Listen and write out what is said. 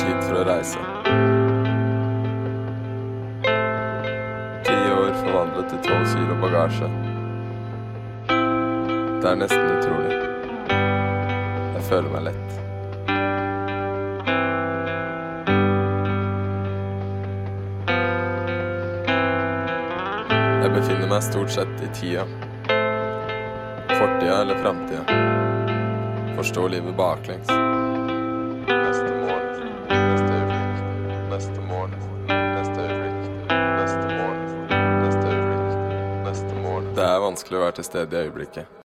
tid for å reise. 10 år forvandlet til 12 kilo bagasje. Det nesten utrolig. Jeg føler meg lett. Jeg befinner meg stort sett i tida. Fortida eller framtida. Forstå livet baklengs. Neste morgen, neste øyeblikk, neste morgen, neste øyeblikk, neste morgen, neste øyeblikk, neste morgen. Det vanskelig å være til stede i øyeblikket.